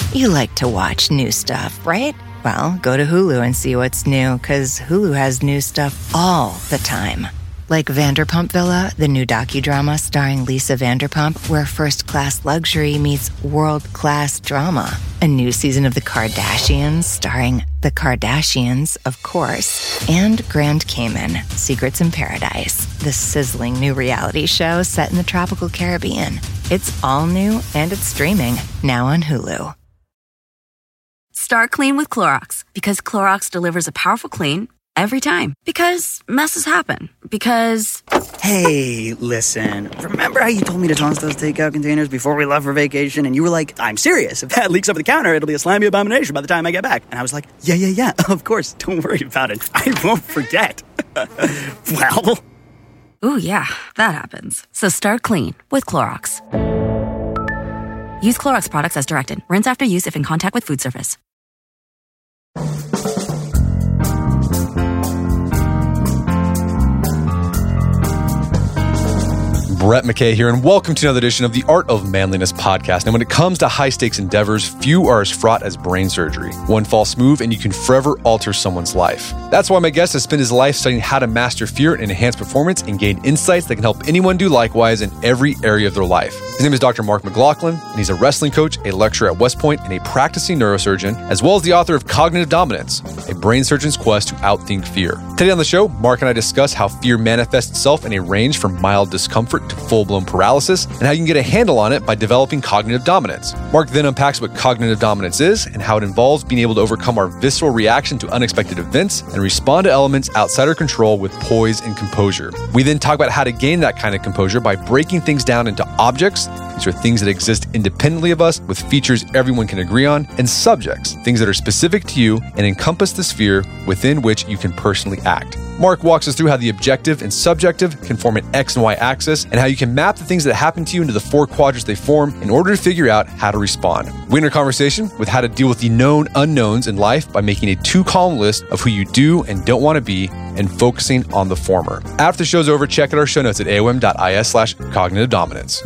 You like to watch new stuff, right? Well, go to Hulu and see what's new, because Hulu has new stuff all the time. Like Vanderpump Villa, the new docudrama starring Lisa Vanderpump, where first-class luxury meets world-class drama. A new season of The Kardashians starring The Kardashians, of course. And Grand Cayman, Secrets in Paradise, the sizzling new reality show set in the tropical Caribbean. It's all new and it's streaming now on Hulu. Start clean with Clorox, because Clorox delivers a powerful clean every time. Because messes happen. Because... Hey, listen. Remember how you told me to toss those takeout containers before we left for vacation? And you were like, I'm serious. If that leaks over the counter, it'll be a slimy abomination by the time I get back. And I was like, yeah, of course. Don't worry about it. I won't forget. Well... Ooh, yeah, that happens. So start clean with Clorox. Use Clorox products as directed. Rinse after use if in contact with food surface. Brett McKay here, and welcome to another edition of the Art of Manliness podcast. And when it comes to high-stakes endeavors, few are as fraught as brain surgery. One false move, and you can forever alter someone's life. That's why my guest has spent his life studying how to master fear and enhance performance and gain insights that can help anyone do likewise in every area of their life. His name is Dr. Mark McLaughlin, and he's a wrestling coach, a lecturer at West Point, and a practicing neurosurgeon, as well as the author of Cognitive Dominance, a brain surgeon's quest to outthink fear. Today on the show, Mark and I discuss how fear manifests itself in a range from mild discomfort to full-blown paralysis, and how you can get a handle on it by developing cognitive dominance. Mark then unpacks what cognitive dominance is and how it involves being able to overcome our visceral reaction to unexpected events and respond to elements outside our control with poise and composure. We then talk about how to gain that kind of composure by breaking things down into objects. These are things that exist independently of us with features everyone can agree on, and subjects, things that are specific to you and encompass the sphere within which you can personally act. Mark walks us through how the objective and subjective can form an X and Y axis, and how you can map the things that happen to you into the four quadrants they form in order to figure out how to respond. We enter a conversation with how to deal with the known unknowns in life by making a 2-column list of who you do and don't want to be and focusing on the former. After the show's over, check out our show notes at aom.is/cognitive dominance.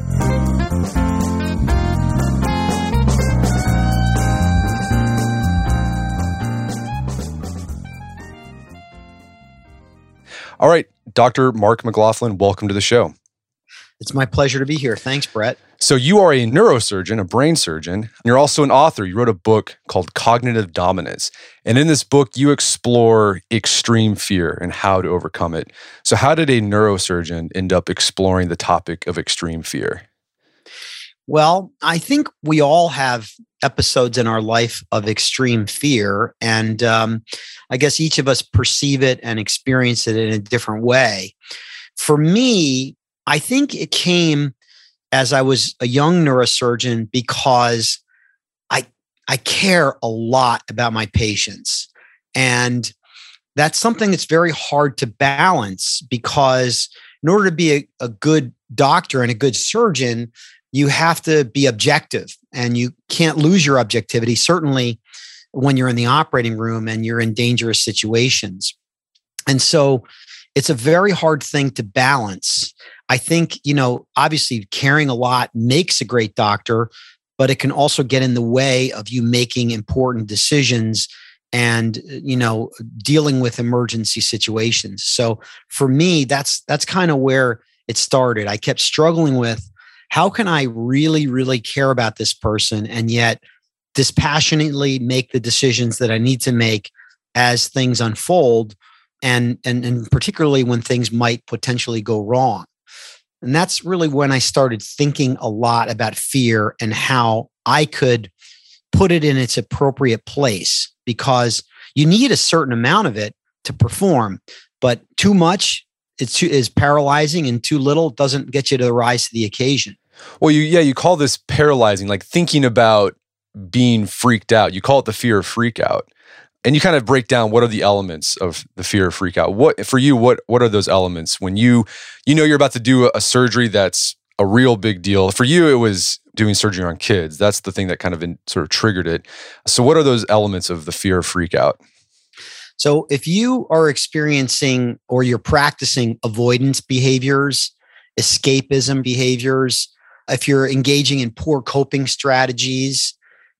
All right, Dr. Mark McLaughlin, welcome to the show. It's my pleasure to be here. Thanks, Brett. So you are a neurosurgeon, a brain surgeon, and you're also an author. You wrote a book called Cognitive Dominance. And in this book, you explore extreme fear and how to overcome it. So how did a neurosurgeon end up exploring the topic of extreme fear? Well, I think we all have episodes in our life of extreme fear. And I guess each of us perceive it and experience it in a different way. For me, I think it came as I was a young neurosurgeon because I care a lot about my patients. And that's something that's very hard to balance, because in order to be a good doctor and a good surgeon, you have to be objective, and you can't lose your objectivity, certainly when you're in the operating room and you're in dangerous situations. And so it's a very hard thing to balance. I think, obviously caring a lot makes a great doctor, but it can also get in the way of you making important decisions and, dealing with emergency situations. So for me, that's kind of where it started. I kept struggling with, how can I really, really care about this person and yet dispassionately make the decisions that I need to make as things unfold, and particularly when things might potentially go wrong. And that's really when I started thinking a lot about fear and how I could put it in its appropriate place, because you need a certain amount of it to perform, but too much is paralyzing, and too little doesn't get you to rise to the occasion. Well, you call this paralyzing, like thinking about being freaked out. You call it the fear of freak out. And you kind of break down what are the elements of the fear of freak out. What are those elements when you know you're about to do a surgery that's a real big deal? For you, it was doing surgery on kids. That's the thing that kind of sort of triggered it. So what are those elements of the fear of freak out? So if you are experiencing or you're practicing avoidance behaviors, escapism behaviors, if you're engaging in poor coping strategies,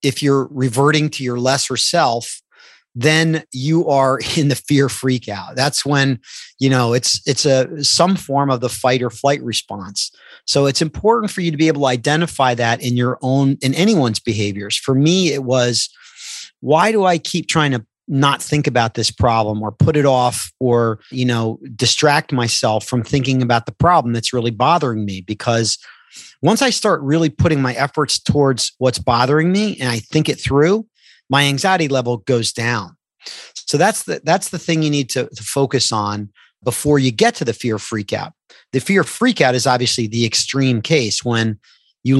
if you're reverting to your lesser self, then you are in the fear freak out. That's when, it's some form of the fight or flight response. So it's important for you to be able to identify that in anyone's behaviors. For me, it was, why do I keep trying to not think about this problem or put it off or, distract myself from thinking about the problem that's really bothering me? Because once I start really putting my efforts towards what's bothering me and I think it through, my anxiety level goes down. So that's the thing you need to focus on before you get to the fear freak out. The fear freak out is obviously the extreme case when you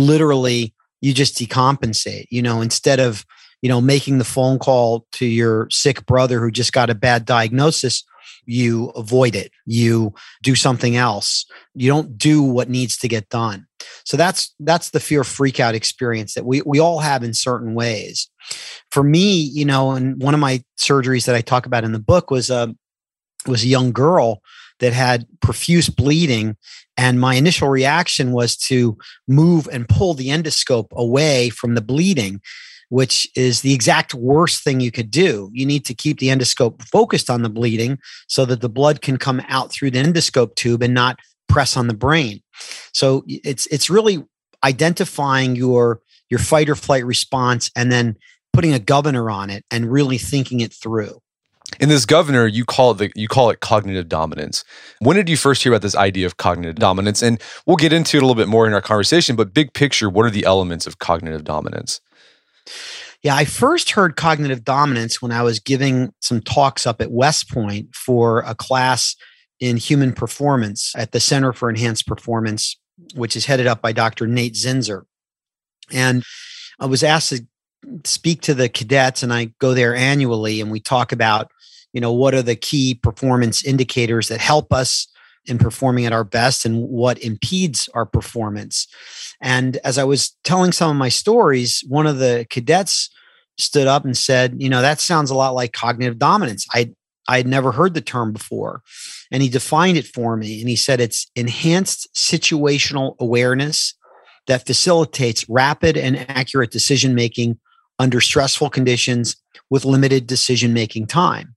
just decompensate, instead of, making the phone call to your sick brother who just got a bad diagnosis, you avoid it. You do something else. You don't do what needs to get done. So that's the fear freak out experience that we all have in certain ways. For me, and one of my surgeries that I talk about in the book was a young girl that had profuse bleeding. And my initial reaction was to move and pull the endoscope away from the bleeding, which is the exact worst thing you could do. You need to keep the endoscope focused on the bleeding so that the blood can come out through the endoscope tube and not press on the brain. So it's really identifying your fight or flight response and then putting a governor on it and really thinking it through. In this governor, you call it cognitive dominance. When did you first hear about this idea of cognitive dominance? And we'll get into it a little bit more in our conversation, but big picture, what are the elements of cognitive dominance? Yeah, I first heard cognitive dominance when I was giving some talks up at West Point for a class in human performance at the Center for Enhanced Performance, which is headed up by Dr. Nate Zinsser. And I was asked to speak to the cadets, and I go there annually, and we talk about, what are the key performance indicators that help us in performing at our best and what impedes our performance. And as I was telling some of my stories, one of the cadets stood up and said, that sounds a lot like cognitive dominance. I had never heard the term before. And he defined it for me. And he said, it's enhanced situational awareness that facilitates rapid and accurate decision-making under stressful conditions with limited decision-making time.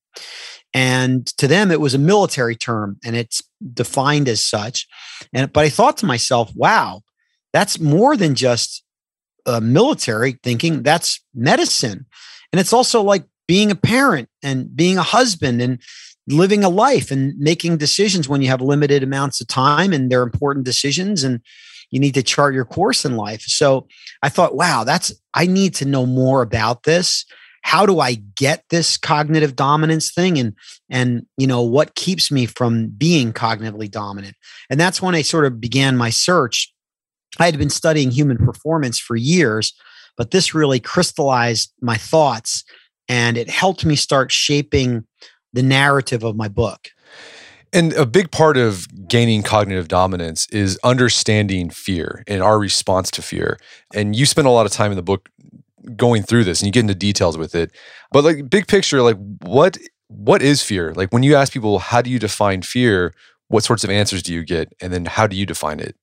And to them, it was a military term, and it's defined as such. But I thought to myself, wow, that's more than just military thinking. That's medicine. And it's also like being a parent and being a husband and living a life and making decisions when you have limited amounts of time and they're important decisions and you need to chart your course in life. So I thought, wow, I need to know more about this. How do I get this cognitive dominance thing? And what keeps me from being cognitively dominant? And that's when I sort of began my search. I had been studying human performance for years, but this really crystallized my thoughts and it helped me start shaping the narrative of my book. And a big part of gaining cognitive dominance is understanding fear and our response to fear. And you spend a lot of time in the book going through this and you get into details with it. But like big picture, like what is fear? Like when you ask people, how do you define fear? What sorts of answers do you get? And then how do you define it?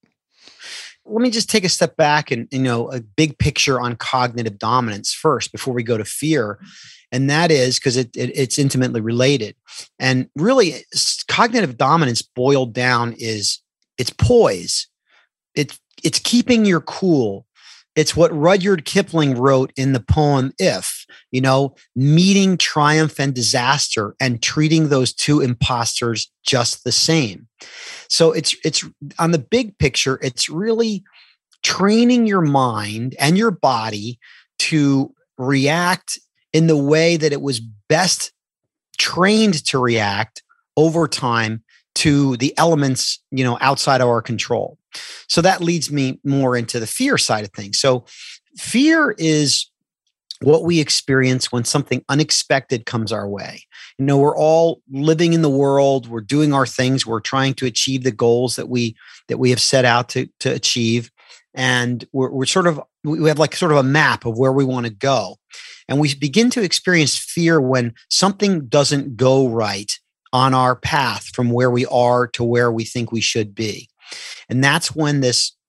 Let me just take a step back and, a big picture on cognitive dominance first before we go to fear. And that is because it's intimately related. And really, cognitive dominance boiled down is it's poise. It's keeping your cool. It's what Rudyard Kipling wrote in the poem If, meeting triumph and disaster and treating those two imposters just the same. So it's on the big picture, it's really training your mind and your body to react in the way that it was best trained to react over time to the elements, outside of our control. So that leads me more into the fear side of things. So fear is what we experience when something unexpected comes our way. We're all living in the world. We're doing our things. We're trying to achieve the goals that we have set out to achieve. And we have like sort of a map of where we want to go. And we begin to experience fear when something doesn't go right on our path from where we are to where we think we should be. And that's when this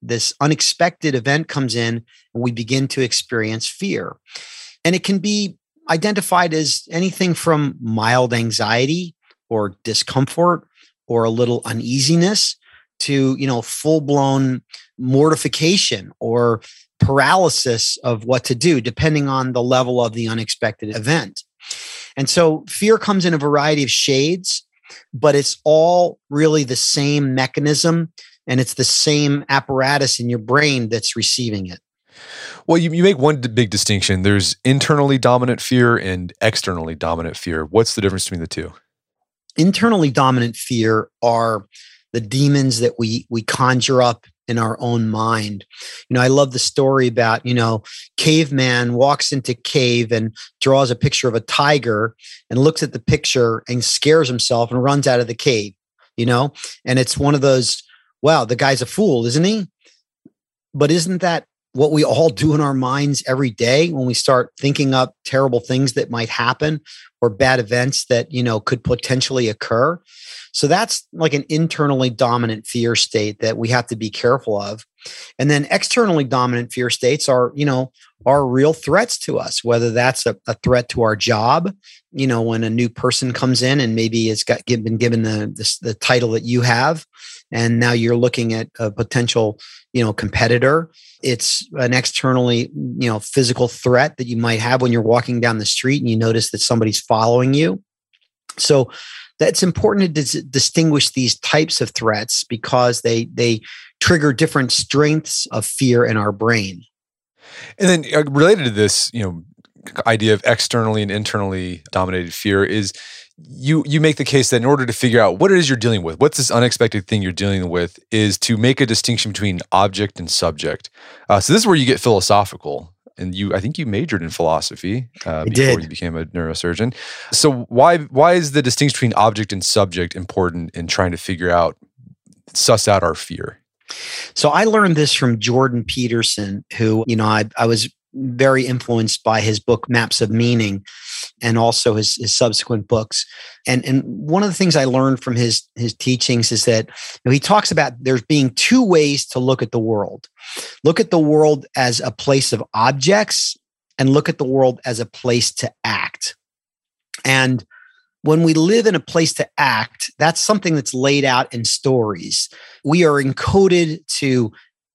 this unexpected event comes in and we begin to experience fear. And it can be identified as anything from mild anxiety or discomfort or a little uneasiness to, full-blown mortification or paralysis of what to do, depending on the level of the unexpected event. And so fear comes in a variety of shades, but it's all really the same mechanism, and it's the same apparatus in your brain that's receiving it. Well, you make one big distinction. There's internally dominant fear and externally dominant fear. What's the difference between the two? Internally dominant fear are the demons that we conjure up in our own mind. I love the story about, caveman walks into cave and draws a picture of a tiger and looks at the picture and scares himself and runs out of the cave, and it's one of those, wow, the guy's a fool, isn't he? But isn't that what we all do in our minds every day when we start thinking up terrible things that might happen or bad events that, could potentially occur? So that's like an internally dominant fear state that we have to be careful of. And then externally dominant fear states are real threats to us, whether that's a threat to our job, when a new person comes in and maybe it's been given the title that you have, and now you're looking at a potential, competitor. It's an externally, physical threat that you might have when you're walking down the street and you notice that somebody's following you. So that's important to distinguish these types of threats because they trigger different strengths of fear in our brain. And then related to this, idea of externally and internally dominated fear is you make the case that in order to figure out what it is you're dealing with, what's this unexpected thing you're dealing with, is to make a distinction between object and subject. So this is where you get philosophical. And I think you majored in philosophy before you became a neurosurgeon. So why is the distinction between object and subject important in trying to suss out our fear? So I learned this from Jordan Peterson, who, I was very influenced by his book, Maps of Meaning, and also his subsequent books. And one of the things I learned from his teachings is that he talks about there's being two ways to look at the world. Look at the world as a place of objects and look at the world as a place to act. And when we live in a place to act, that's something that's laid out in stories. We are encoded to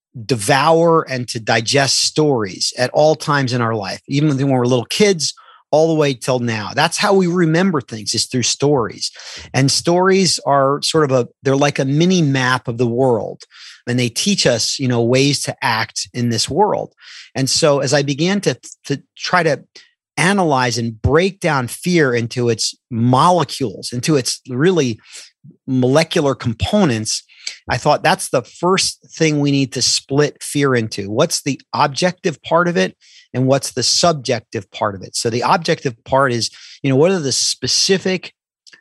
devour and to digest stories at all times in our life, even when we're little kids, all the way till now. That's how we remember things, is through stories. And stories are they're like a mini map of the world. And they teach us, ways to act in this world. And so as I began to try to analyze and break down fear into its molecules, into its really molecular components, I thought that's the first thing we need to split fear into. What's the objective part of it and what's the subjective part of it? So the objective part is, what are the specific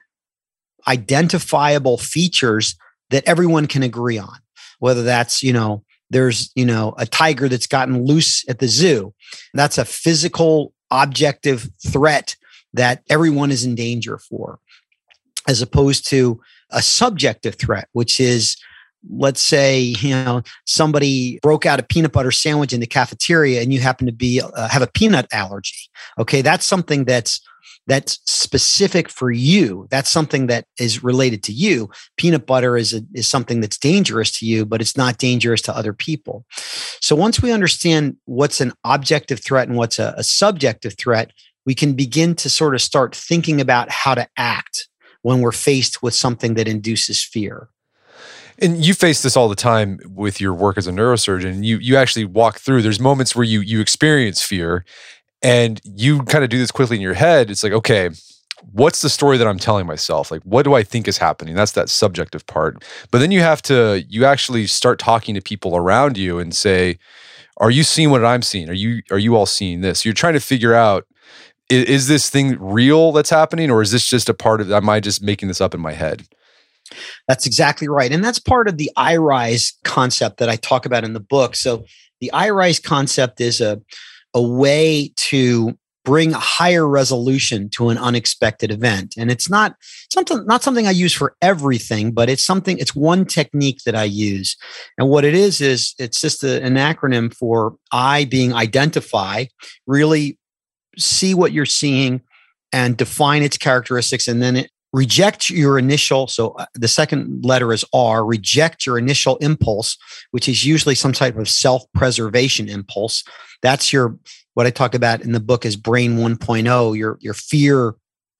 identifiable features that everyone can agree on? Whether that's, there's, a tiger that's gotten loose at the zoo. That's a physical, objective threat that everyone is in danger for, as opposed to a subjective threat, which is, let's say, somebody broke out a peanut butter sandwich in the cafeteria and you happen to have a peanut allergy. Okay, that's something that's specific for you. That's something that is related to you. Peanut butter is something that's dangerous to you, but it's not dangerous to other people. So once we understand what's an objective threat and what's a subjective threat, we can begin to sort of start thinking about how to act when we're faced with something that induces fear. And you face this all the time with your work as a neurosurgeon. You actually walk through, there's moments where you experience fear and you kind of do this quickly in your head. It's like, okay, what's the story that I'm telling myself? Like, what do I think is happening? That's that subjective part. But then you actually start talking to people around you and say, are you seeing what I'm seeing? Are you all seeing this? You're trying to figure out, is this thing real that's happening, or is this just a part of, am I just making this up in my head? That's exactly right. And that's part of the I-RISE concept that I talk about in the book. So the I-RISE concept is a way to bring a higher resolution to an unexpected event. And it's not something I use for everything, but it's one technique that I use. And what it is it's just an acronym for I being identify, really see what you're seeing and define its characteristics, and then reject your initial, so the second letter is R, reject your initial impulse, which is usually some type of self-preservation impulse. That's what I talk about in the book is brain 1.0, your fear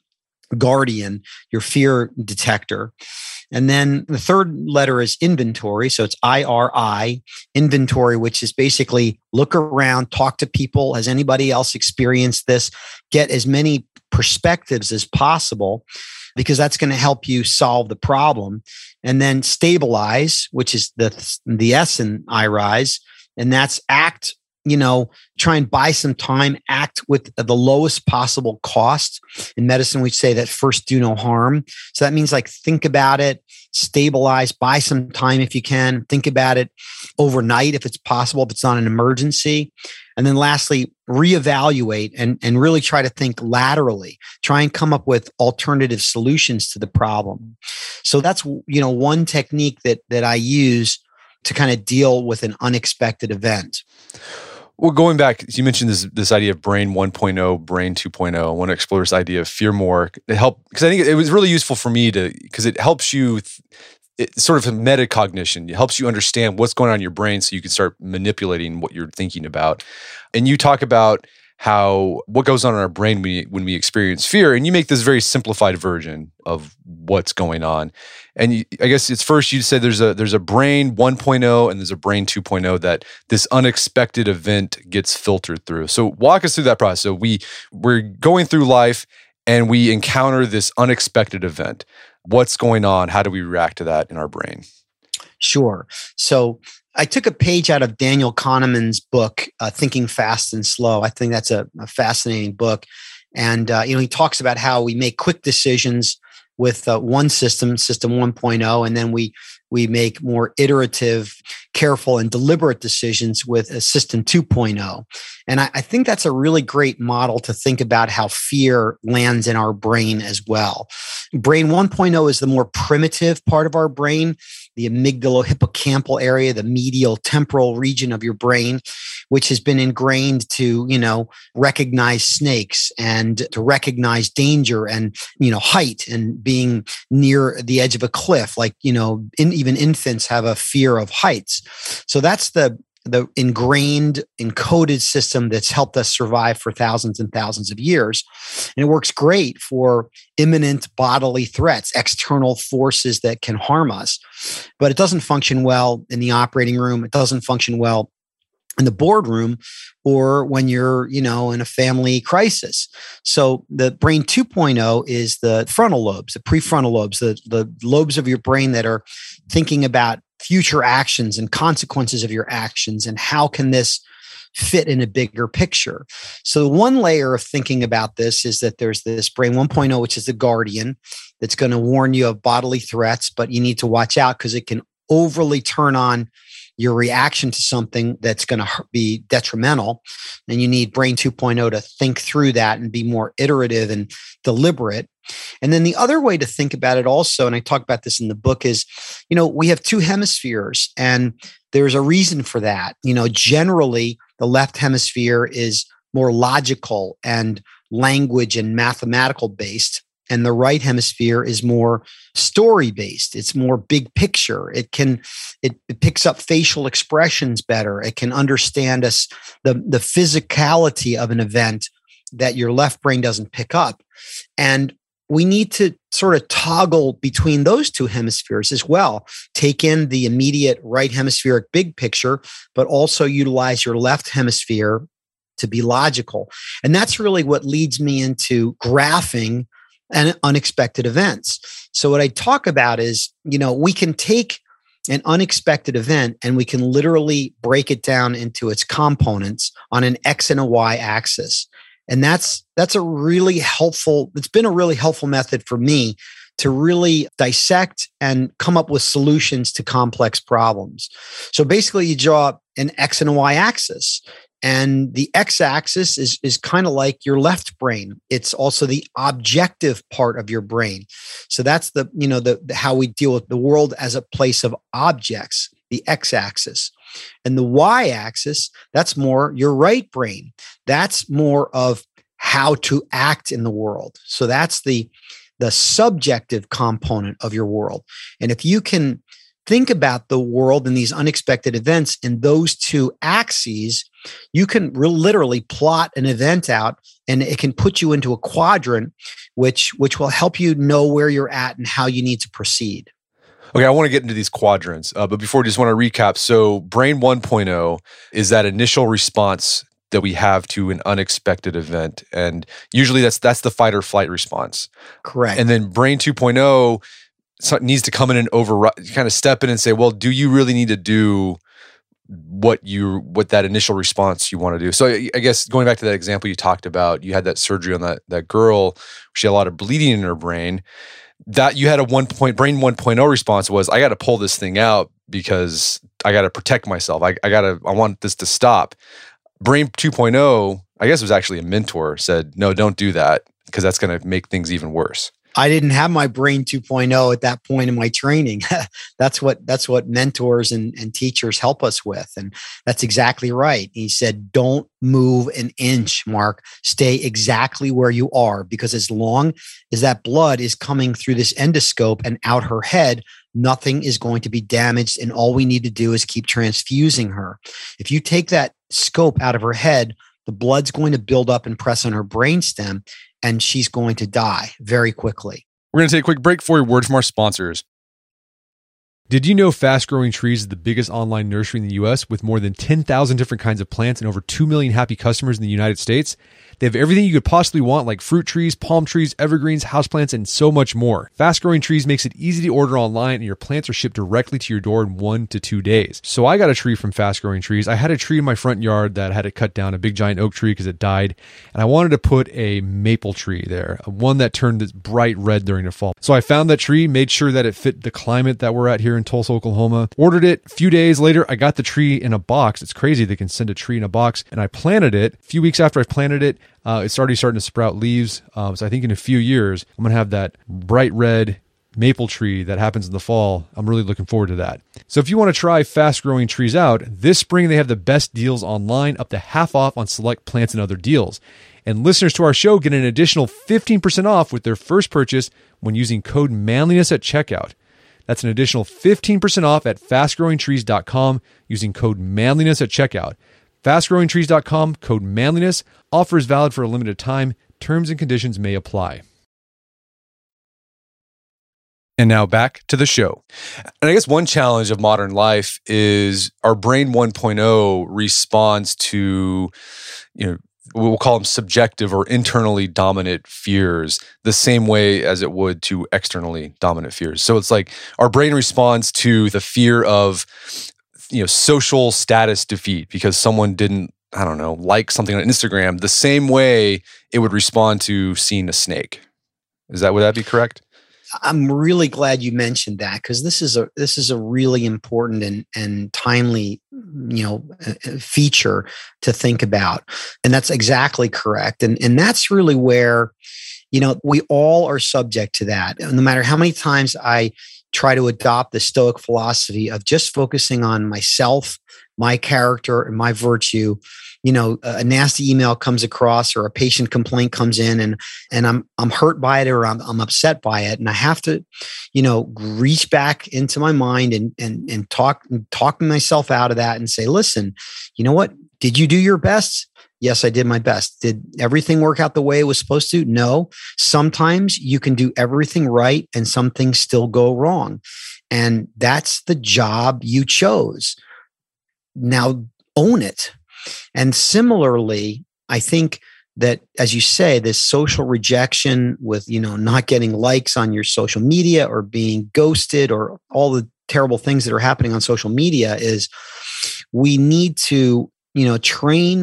guardian, your fear detector. And then the third letter is inventory. So it's IRI, inventory, which is basically look around, talk to people. Has anybody else experienced this? Get as many perspectives as possible, because that's going to help you solve the problem. And then stabilize, which is the S in IRISE, and that's act, try and buy some time, act with the lowest possible cost. In medicine, we say that first do no harm. So that means like think about it, stabilize, buy some time if you can, think about it overnight if it's possible, if it's not an emergency. And then lastly, reevaluate and really try to think laterally, try and come up with alternative solutions to the problem. So that's, one technique that I use to kind of deal with an unexpected event. Well, going back, you mentioned this idea of brain 1.0, brain 2.0. I want to explore this idea of fear more. Because I think it was really useful for me because it helps you, it's sort of a metacognition. It helps you understand what's going on in your brain so you can start manipulating what you're thinking about. And you talk about what goes on in our brain when we experience fear, and you make this very simplified version of what's going on. And I guess it's first you said there's a brain 1.0 and there's a brain 2.0 that this unexpected event gets filtered through. So walk us through that process. So we're going through life and we encounter this unexpected event. What's going on? How do we react to that in our brain? Sure. So I took a page out of Daniel Kahneman's book, Thinking Fast and Slow. I think that's a fascinating book. And, he talks about how we make quick decisions with one system 1.0, and then we make more iterative, careful, and deliberate decisions with a system 2.0. And I think that's a really great model to think about how fear lands in our brain as well. Brain 1.0 is the more primitive part of our brain, the amygdalo-hippocampal area, the medial temporal region of your brain, which has been ingrained to, recognize snakes and to recognize danger and, height and being near the edge of a cliff. Like, even infants have a fear of heights. So that's the ingrained, encoded system that's helped us survive for thousands and thousands of years. And it works great for imminent bodily threats, external forces that can harm us. But it doesn't function well in the operating room. It doesn't function well in the boardroom or when you're, in a family crisis. So the brain 2.0 is the frontal lobes, the prefrontal lobes, the lobes of your brain that are thinking about future actions and consequences of your actions and how can this fit in a bigger picture. So one layer of thinking about this is that there's this brain 1.0, which is the guardian that's going to warn you of bodily threats, but you need to watch out because it can overly turn on your reaction to something that's going to be detrimental. And you need brain 2.0 to think through that and be more iterative and deliberate. And then the other way to think about it also, and I talk about this in the book, is, we have two hemispheres and there's a reason for that. Generally, the left hemisphere is more logical and language and mathematical based. And the right hemisphere is more story based. It's more big picture. It picks up facial expressions better. It can understand the physicality of an event that your left brain doesn't pick up. And we need to sort of toggle between those two hemispheres as well. Take in the immediate right hemispheric big picture, but also utilize your left hemisphere to be logical. And that's really what leads me into graphing and unexpected events. So what I talk about is, we can take an unexpected event and we can literally break it down into its components on an X and a Y axis. And that's a really helpful, it's been a really helpful method for me to really dissect and come up with solutions to complex problems. So basically, you draw an X and a Y axis. And the x-axis is kind of like your left brain. It's also the objective part of your brain. So that's the how we deal with the world as a place of objects, the x-axis. And the y-axis, that's more your right brain. That's more of how to act in the world. So that's the subjective component of your world. And if you can think about the world and these unexpected events in those two axes, you can literally plot an event out, and it can put you into a quadrant, which will help you know where you're at and how you need to proceed. Okay, I want to get into these quadrants, but before, I just want to recap. So Brain 1.0 is that initial response that we have to an unexpected event, and usually that's the fight or flight response. Correct. And then Brain 2.0 needs to come in and kind of step in and say, well, do you really need to do what that initial response you want to do? So I guess going back to that example you talked about, you had that surgery on that girl. She had a lot of bleeding in her brain. That you had Brain 1.0 response was, I got to pull this thing out because I got to protect myself. I want this to stop. Brain 2.0, I guess it was actually a mentor, said, no, don't do that because that's going to make things even worse. I didn't have my Brain 2.0 at that point in my training. That's what mentors and teachers help us with. And that's exactly right. He said, don't move an inch, Mark. Stay exactly where you are, because as long as that blood is coming through this endoscope and out her head, nothing is going to be damaged. And all we need to do is keep transfusing her. If you take that scope out of her head, the blood's going to build up and press on her brainstem, and she's going to die very quickly. We're going to take a quick break for a word from our sponsors. Did you know Fast Growing Trees is the biggest online nursery in the U.S. with more than 10,000 different kinds of plants and over 2 million happy customers in the United States? They have everything you could possibly want, like fruit trees, palm trees, evergreens, houseplants, and so much more. Fast Growing Trees makes it easy to order online, and your plants are shipped directly to your door in 1 to 2 days. So I got a tree from Fast Growing Trees. I had a tree in my front yard that had to cut down, a big giant oak tree because it died, and I wanted to put a maple tree there, one that turned this bright red during the fall. So I found that tree, made sure that it fit the climate that we're at here in Tulsa, Oklahoma, ordered it. A few days later, I got the tree in a box. It's crazy they can send a tree in a box, and I planted it. A few weeks after I planted it, it's already starting to sprout leaves. So I think in a few years, I'm going to have that bright red maple tree that happens in the fall. I'm really looking forward to that. So if you want to try Fast Growing Trees out, this spring they have the best deals online, up to half off on select plants and other deals. And listeners to our show get an additional 15% off with their first purchase when using code manliness at checkout. That's an additional 15% off at fastgrowingtrees.com using code manliness at checkout. Fastgrowingtrees.com, code manliness. Offer is valid for a limited time. Terms and conditions may apply. And now back to the show. And I guess one challenge of modern life is our Brain 1.0 responds to, we'll call them subjective or internally dominant fears the same way as it would to externally dominant fears. So it's like our brain responds to the fear of, social status defeat because someone didn't, like something on Instagram the same way it would respond to seeing a snake. Would that be correct? I'm really glad you mentioned that, because this is a really important and timely, feature to think about. And that's exactly correct. And that's really where, we all are subject to that. No matter how many times I try to adopt the Stoic philosophy of just focusing on myself, my character, and my virtue, a nasty email comes across or a patient complaint comes in and I'm hurt by it or I'm upset by it. And I have to, reach back into my mind and talk myself out of that and say, listen, you know what? Did you do your best? Yes, I did my best. Did everything work out the way it was supposed to? No. Sometimes you can do everything right and some things still go wrong. And that's the job you chose. Now own it. And similarly, I think that, as you say, this social rejection with, not getting likes on your social media or being ghosted or all the terrible things that are happening on social media, is we need to, train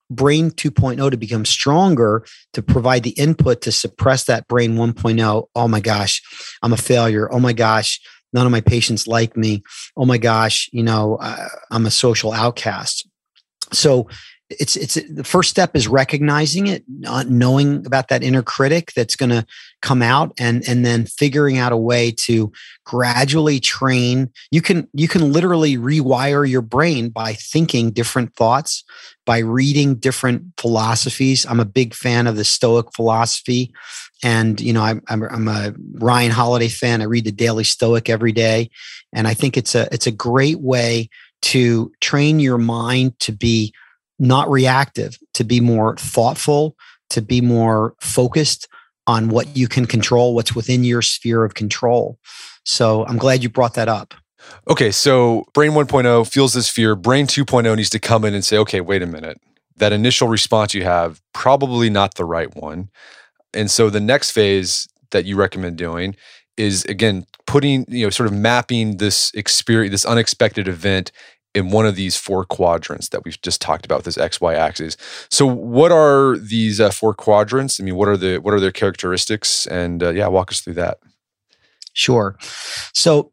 brain 2.0 to become stronger, to provide the input to suppress that brain 1.0. Oh my gosh, I'm a failure. Oh my gosh, none of my patients like me. Oh my gosh, I'm a social outcast. So it's the first step is recognizing it, not knowing about that inner critic that's going to come out, and then figuring out a way to gradually train. You can literally rewire your brain by thinking different thoughts, by reading different philosophies. I'm a big fan of the Stoic philosophy, and I'm a Ryan Holiday fan. I read the Daily Stoic every day, and I think it's a great way to train your mind to be not reactive, to be more thoughtful, to be more focused on what you can control, what's within your sphere of control. So I'm glad you brought that up. Okay, so brain 1.0 feels this fear. Brain 2.0 needs to come in and say, okay, wait a minute. That initial response you have, probably not the right one. And so the next phase that you recommend doing is, again, putting, sort of mapping this experience, this unexpected event in one of these 4 quadrants that we've just talked about, this XY axis. So what are these 4 quadrants? I mean, what are their characteristics? And walk us through that. Sure. So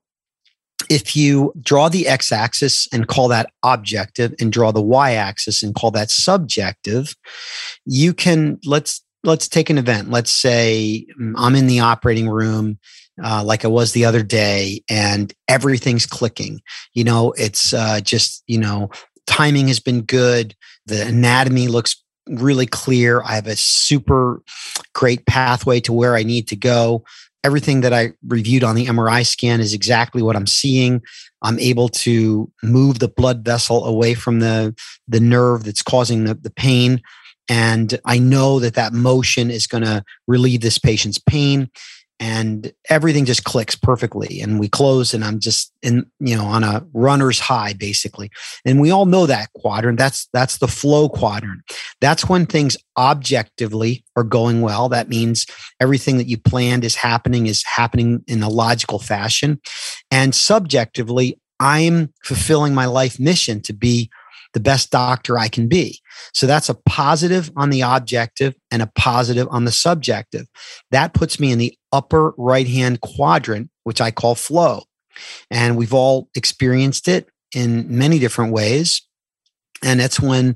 if you draw the x-axis and call that objective, and draw the y-axis and call that subjective, you can, let's take an event. Let's say I'm in the operating room, like I was the other day, and everything's clicking. It's just, timing has been good. The anatomy looks really clear. I have a super great pathway to where I need to go. Everything that I reviewed on the MRI scan is exactly what I'm seeing. I'm able to move the blood vessel away from the nerve that's causing the pain. And I know that motion is going to relieve this patient's pain. And everything just clicks perfectly. And we close, and I'm just on a runner's high, basically. And we all know that quadrant. That's the flow quadrant. That's when things objectively are going well. That means everything that you planned is happening in a logical fashion. And subjectively, I'm fulfilling my life mission to be the best doctor I can be. So that's a positive on the objective and a positive on the subjective. That puts me in the upper right-hand quadrant, which I call flow. And we've all experienced it in many different ways. And that's when,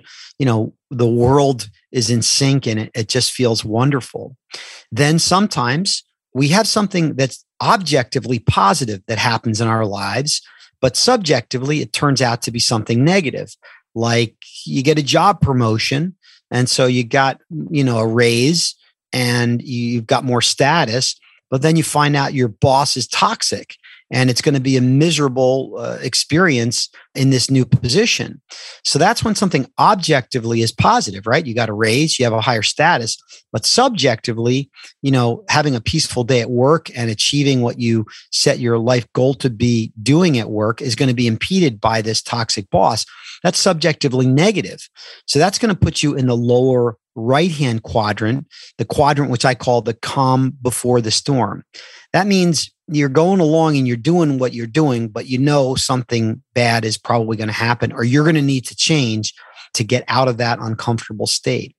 the world is in sync and it just feels wonderful. Then sometimes we have something that's objectively positive that happens in our lives, but subjectively it turns out to be something negative. Like you get a job promotion, and so you got, a raise and you've got more status, but then you find out your boss is toxic, and it's going to be a miserable experience in this new position. So that's when something objectively is positive, right? You got a raise, you have a higher status, but subjectively, having a peaceful day at work and achieving what you set your life goal to be doing at work is going to be impeded by this toxic boss. That's subjectively negative. So that's going to put you in the lower right-hand quadrant, the quadrant which I call the calm before the storm. That means you're going along and you're doing what you're doing, but something bad is probably going to happen, or you're going to need to change to get out of that uncomfortable state.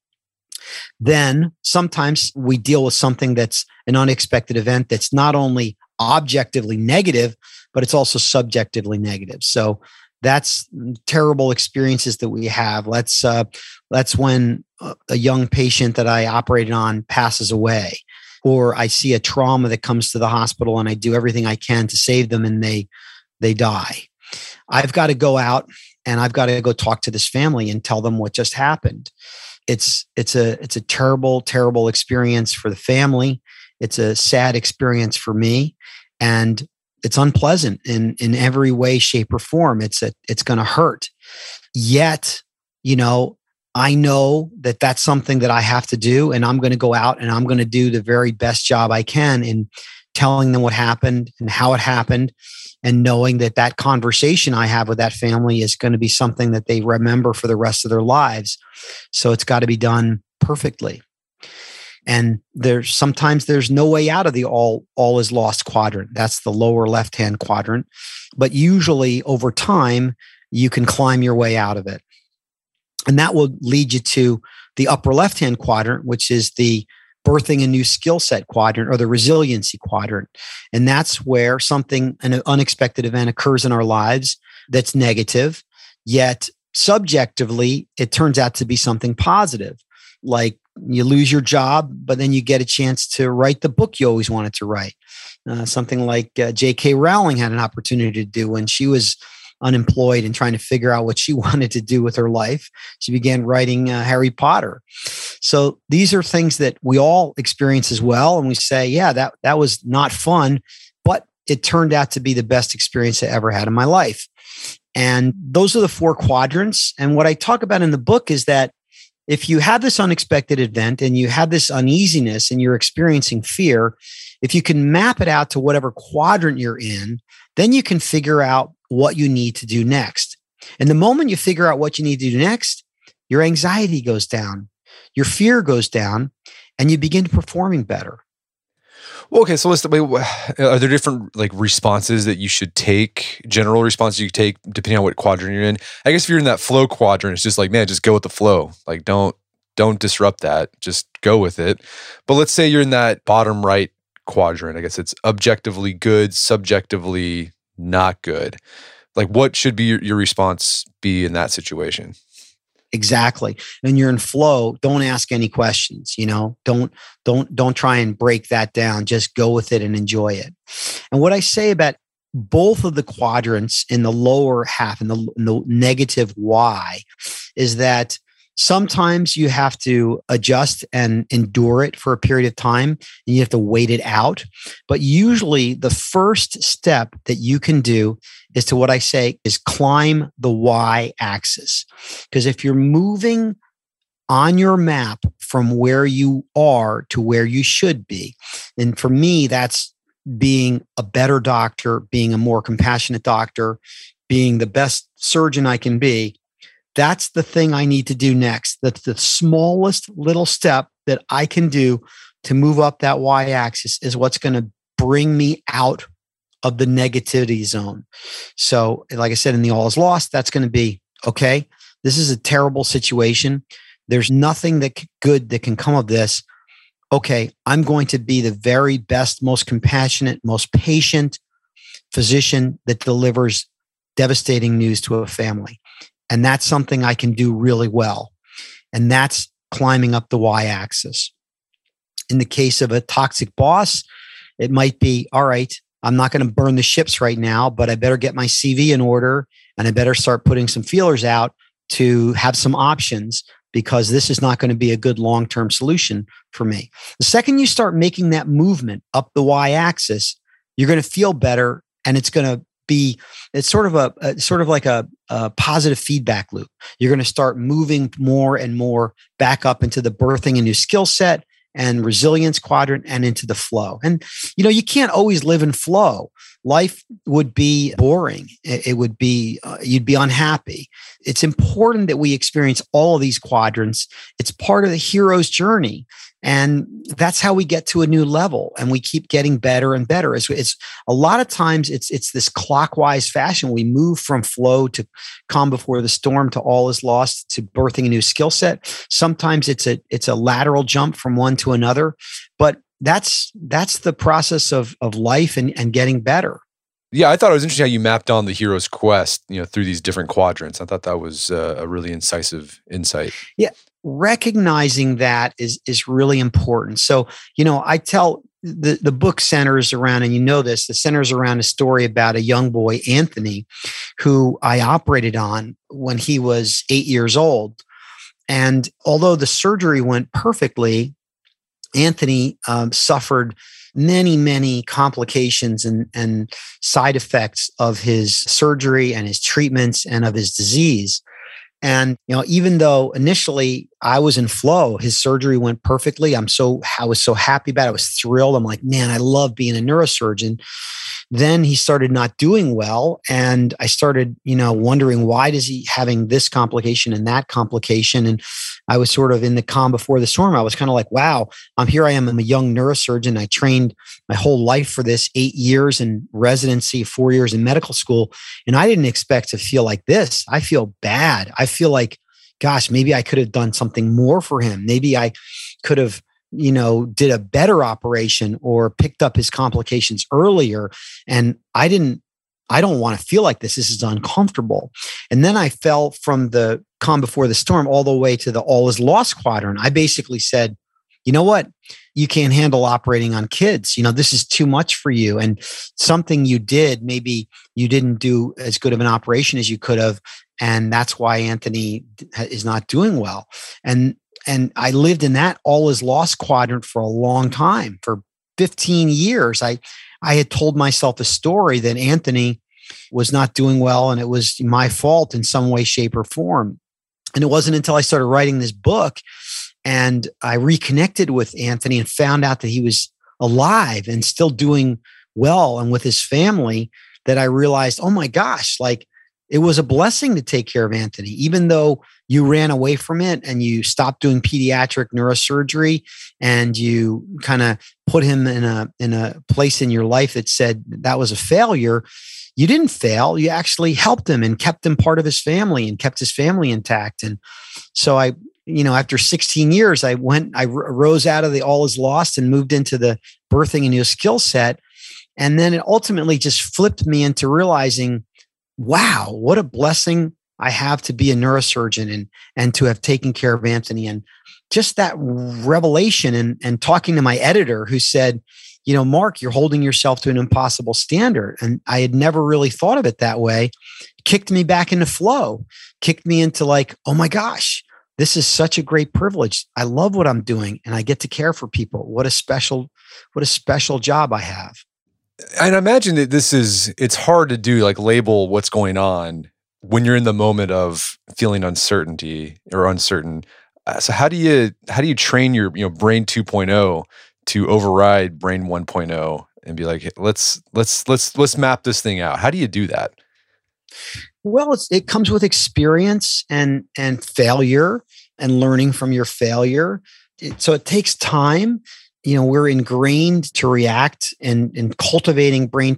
Then sometimes we deal with something that's an unexpected event that's not only objectively negative, but it's also subjectively negative. So that's terrible experiences that we have. That's when a young patient that I operated on passes away, or I see a trauma that comes to the hospital and I do everything I can to save them and they die. I've got to go out and I've got to go talk to this family and tell them what just happened. It's a terrible, terrible experience for the family. It's a sad experience for me, and it's unpleasant in every way, shape, or form. It's going to hurt. Yet, I know that that's something that I have to do, and I'm going to go out and I'm going to do the very best job I can in telling them what happened and how it happened, and knowing that conversation I have with that family is going to be something that they remember for the rest of their lives. So it's got to be done perfectly. And sometimes there's no way out of the all is lost quadrant. That's the lower left-hand quadrant. But usually over time, you can climb your way out of it. And that will lead you to the upper left-hand quadrant, which is the birthing a new skill set quadrant, or the resiliency quadrant. And that's where an unexpected event occurs in our lives that's negative, yet subjectively, it turns out to be something positive. Like you lose your job, but then you get a chance to write the book you always wanted to write. Something like J.K. Rowling had an opportunity to do when she was unemployed and trying to figure out what she wanted to do with her life. She began writing Harry Potter. So these are things that we all experience as well. And we say, yeah, that was not fun, but it turned out to be the best experience I ever had in my life. And those are the 4 quadrants. And what I talk about in the book is that if you have this unexpected event and you have this uneasiness and you're experiencing fear, if you can map it out to whatever quadrant you're in, then you can figure out what you need to do next. And the moment you figure out what you need to do next, your anxiety goes down, your fear goes down, and you begin performing better. Well, okay, so are there different responses that you should take, general responses you take depending on what quadrant you're in? I guess if you're in that flow quadrant, it's just just go with the flow. Don't disrupt that. Just go with it. But let's say you're in that bottom right quadrant. I guess it's objectively good, subjectively not good. What should be your response be in that situation? Exactly. And you're in flow. Don't ask any questions. Don't try and break that down. Just go with it and enjoy it. And what I say about both of the quadrants in the lower half, in the negative Y, is that sometimes you have to adjust and endure it for a period of time, and you have to wait it out. But usually the first step that you can do is to what I say is climb the Y axis. Because if you're moving on your map from where you are to where you should be, and for me, that's being a better doctor, being a more compassionate doctor, being the best surgeon I can be, that's the thing I need to do next. That's the smallest little step that I can do to move up that Y-axis is what's going to bring me out of the negativity zone. So, like I said, in the all is lost, that's going to be, okay, this is a terrible situation. There's nothing good that can come of this. Okay, I'm going to be the very best, most compassionate, most patient physician that delivers devastating news to a family. And that's something I can do really well. And that's climbing up the Y-axis. In the case of a toxic boss, it might be, all right, I'm not going to burn the ships right now, but I better get my CV in order and I better start putting some feelers out to have some options, because this is not going to be a good long-term solution for me. The second you start making that movement up the Y-axis, you're going to feel better, and it's sort of like a positive feedback loop. You're going to start moving more and more back up into the birthing a new skill set and resilience quadrant and into the flow. And, you can't always live in flow. Life would be boring. It would be, you'd be unhappy. It's important that we experience all of these quadrants. It's part of the hero's journey. And that's how we get to a new level, and we keep getting better and better. It's a lot of times it's this clockwise fashion. We move from flow to calm before the storm to all is lost to birthing a new skill set. Sometimes it's a lateral jump from one to another, but that's the process of life and getting better. Yeah, I thought it was interesting how you mapped on the hero's quest, through these different quadrants. I thought that was a really incisive insight. Yeah. Recognizing that is really important. So, I tell the book centers around, and it centers around a story about a young boy, Anthony, who I operated on when he was 8 years old. And although the surgery went perfectly, Anthony suffered many, many complications and side effects of his surgery and his treatments and of his disease. And, even though initially I was in flow, his surgery went perfectly. I was so happy about it. I was thrilled. I'm like, man, I love being a neurosurgeon. Then he started not doing well. And I started, wondering, why is he having this complication and that complication? And I was sort of in the calm before the storm. I was kind of like, wow, I'm a young neurosurgeon. I trained my whole life for this, 8 years in residency, 4 years in medical school. And I didn't expect to feel like this. I feel bad. I feel like, gosh, maybe I could have done something more for him. Maybe I could have, did a better operation or picked up his complications earlier. And I don't want to feel like this. This is uncomfortable. And then I fell from the calm before the storm all the way to the all is lost quadrant. I basically said, you know what? You can't handle operating on kids. This is too much for you. And something you did, maybe you didn't do as good of an operation as you could have. And that's why Anthony is not doing well. And I lived in that all is lost quadrant for a long time. For 15 years, I had told myself a story that Anthony was not doing well and it was my fault in some way, shape, or form. And it wasn't until I started writing this book and I reconnected with Anthony and found out that he was alive and still doing well and with his family that I realized, oh my gosh, like it was a blessing to take care of Anthony, even though you ran away from it and you stopped doing pediatric neurosurgery and you kind of put him in a place in your life that said that was a failure. You didn't fail. You actually helped him and kept him part of his family and kept his family intact. And so after 16 years, I rose out of the all is lost and moved into the birthing a new skill set. And then it ultimately just flipped me into realizing, wow, what a blessing I have to be a neurosurgeon and to have taken care of Anthony. And just that revelation and talking to my editor who said, Mark, you're holding yourself to an impossible standard. And I had never really thought of it that way. Kicked me back into flow, kicked me into like, oh my gosh, this is such a great privilege. I love what I'm doing and I get to care for people. What a special job I have. And I imagine that it's hard to do, like label what's going on when you're in the moment of feeling uncertainty or uncertain. So how do you train your Brain 2.0 to override Brain 1.0 and be like, hey, let's map this thing out? How do you do that? Well, it comes with experience and failure and learning from your failure. So it takes time. We're ingrained to react, and cultivating Brain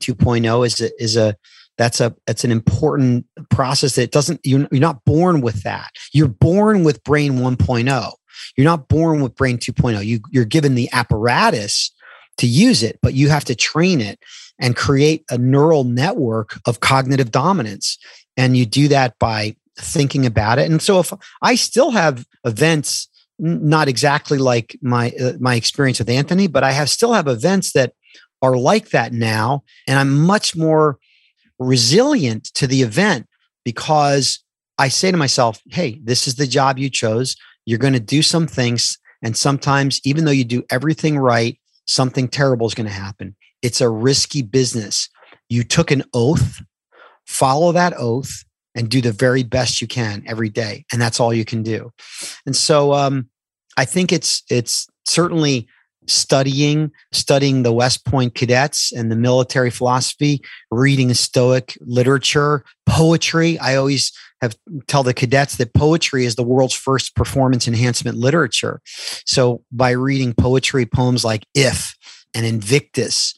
2.0 that's an important process that you're not born with that. You're born with Brain 1.0. You're not born with Brain 2.0. You're given the apparatus to use it, but you have to train it and create a neural network of cognitive dominance. And you do that by thinking about it. And so if I still have events, not exactly like my experience with Anthony, but I still have events that are like that now. And I'm much more resilient to the event because I say to myself, hey, this is the job you chose. You're going to do some things. And sometimes, even though you do everything right, something terrible is going to happen. It's a risky business. You took an oath, follow that oath, and do the very best you can every day. And that's all you can do. And so I think it's certainly studying the West Point cadets and the military philosophy, reading Stoic literature, poetry. I always tell the cadets that poetry is the world's first performance enhancement literature. So by reading poetry, poems like If and Invictus,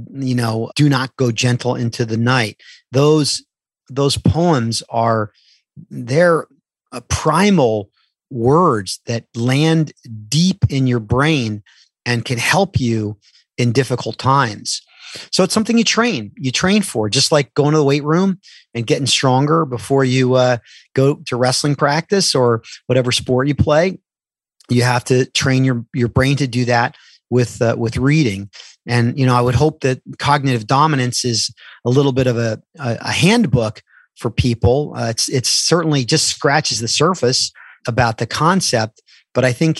Do Not Go Gentle into the Night, those poems they're primal words that land deep in your brain and can help you in difficult times. So it's something you train for, just like going to the weight room and getting stronger before you go to wrestling practice or whatever sport you play. You have to train your brain to do that with reading. And, I would hope that cognitive dominance is a little bit of a handbook for people. It's certainly just scratches the surface about the concept, but I think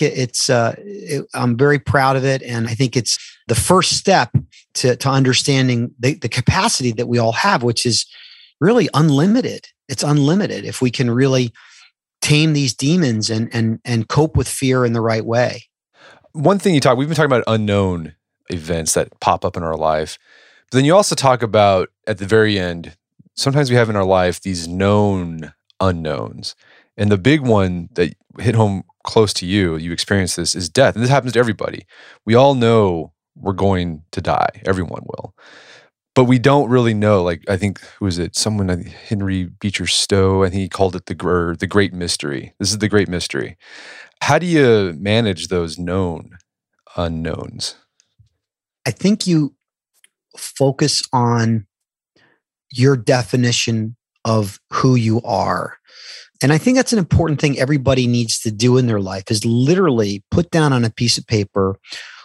I'm very proud of it. And I think it's the first step to understanding the capacity that we all have, which is really unlimited. It's unlimited if we can really tame these demons and cope with fear in the right way. One thing we've been talking about unknown events that pop up in our life, but then you also talk about at the very end, sometimes we have in our life these known unknowns. And the big one that hit home close to you experience this, is death. And this happens to everybody. We all know we're going to die. Everyone will. But we don't really know. Like, I think, who was it? Someone, Henry Beecher Stowe, I think he called it the great mystery. This is the great mystery. How do you manage those known unknowns? I think you focus on your definition of who you are. And I think that's an important thing everybody needs to do in their life, is literally put down on a piece of paper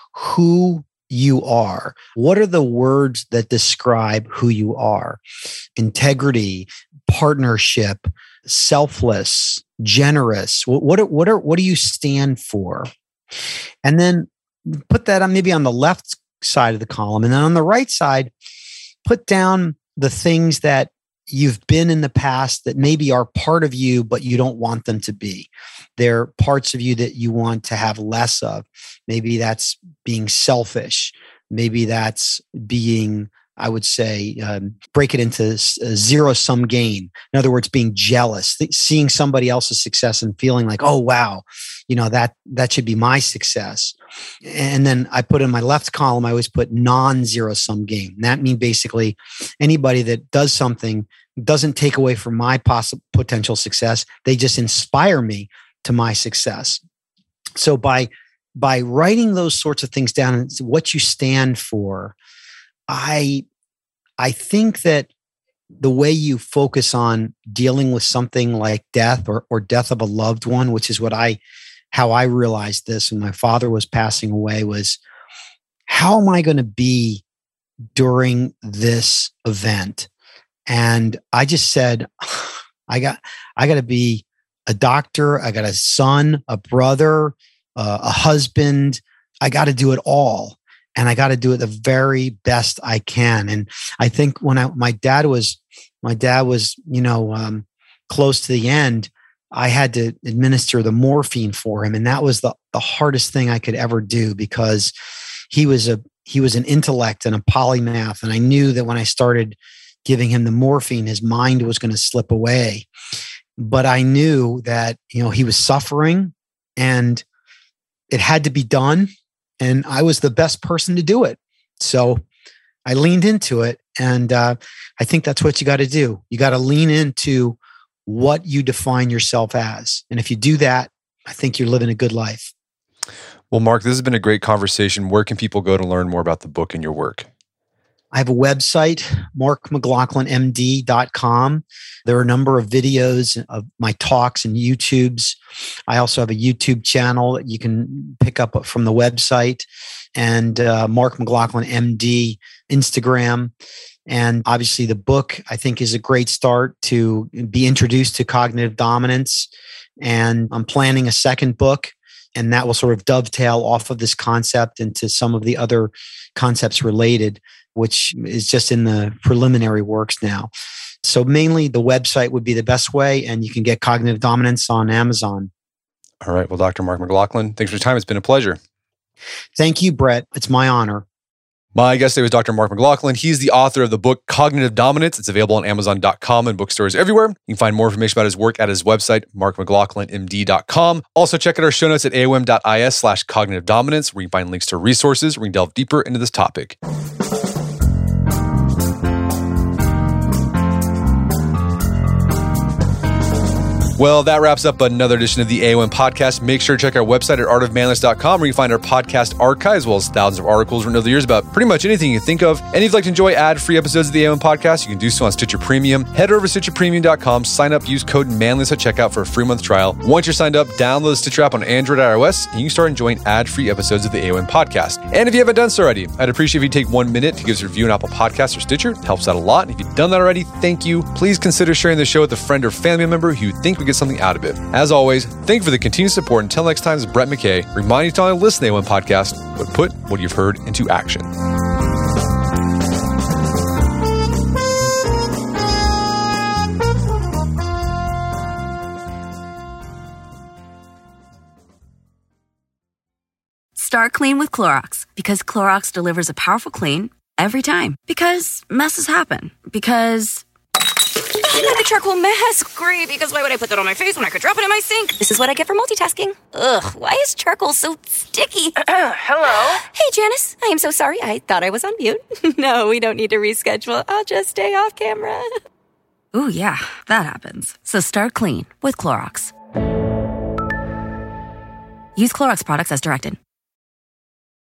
who you are. What are the words that describe who you are? Integrity, partnership, selfless, generous. What do you stand for? And then put that on maybe on the left side of the column. And then on the right side, put down the things that you've been in the past that maybe are part of you, but you don't want them to be. They're parts of you that you want to have less of. Maybe that's being selfish. Maybe that's being, I would say, break it into zero-sum gain. In other words, being jealous, seeing somebody else's success and feeling like, oh, wow, that should be my success. And then I put in my left column, I always put non-zero-sum gain. And that means basically anybody that does something doesn't take away from my potential success. They just inspire me to my success. So by writing those sorts of things down and what you stand for, I think that the way you focus on dealing with something like death or death of a loved one, which is how I realized this when my father was passing away, was how am I going to be during this event? And I just said, I got to be a doctor. I got a son, a brother, a husband. I got to do it all. And I got to do it the very best I can. And I think when my dad was, close to the end, I had to administer the morphine for him. And that was the hardest thing I could ever do, because he was an intellect and a polymath. And I knew that when I started giving him the morphine, his mind was going to slip away. But I knew that, he was suffering and it had to be done. And I was the best person to do it. So I leaned into it. And I think that's what you got to do. You got to lean into what you define yourself as. And if you do that, I think you're living a good life. Well, Mark, this has been a great conversation. Where can people go to learn more about the book and your work? I have a website, markmclaughlinmd.com. There are a number of videos of my talks and YouTubes. I also have a YouTube channel that you can pick up from the website, and Mark McLaughlin MD Instagram. And obviously the book, I think, is a great start to be introduced to cognitive dominance. And I'm planning a second book, and that will sort of dovetail off of this concept into some of the other concepts related, which is just in the preliminary works now. So mainly the website would be the best way, and you can get Cognitive Dominance on Amazon. All right. Well, Dr. Mark McLaughlin, thanks for your time. It's been a pleasure. Thank you, Brett. It's my honor. My guest today was Dr. Mark McLaughlin. He's the author of the book Cognitive Dominance. It's available on Amazon.com and bookstores everywhere. You can find more information about his work at his website, markmclaughlинmd.com. Also, check out our show notes at aom.is/cognitive dominance, where you can find links to resources where we can delve deeper into this topic. Well, that wraps up another edition of the AOM podcast. Make sure to check our website at artofmanliness.com, where you find our podcast archive, as well as thousands of articles written over the years about pretty much anything you can think of. And if you'd like to enjoy ad-free episodes of the AOM podcast, you can do so on Stitcher Premium. Head over to StitcherPremium.com, sign up, use code manliness at checkout for a free month trial. Once you're signed up, download the Stitcher app on Android or iOS, and you can start enjoying ad-free episodes of the AOM podcast. And if you haven't done so already, I'd appreciate if you take 1 minute to give us a review on Apple Podcasts or Stitcher. It helps out a lot. And if you've done that already, thank you. Please consider sharing the show with a friend or family member who you think would get something out of it. As always, thank you for the continued support. Until next time, this is Brett McKay, reminding you to not only listen to the AOM podcast, but put what you've heard into action. Start clean with Clorox, because Clorox delivers a powerful clean every time. Because messes happen. Because My charcoal mask. Great, because why would I put that on my face when I could drop it in my sink? This is what I get for multitasking. Ugh, why is charcoal so sticky? Hello? Hey, Janice. I am so sorry. I thought I was on mute. No, we don't need to reschedule. I'll just stay off camera. Ooh, yeah, that happens. So start clean with Clorox. Use Clorox products as directed.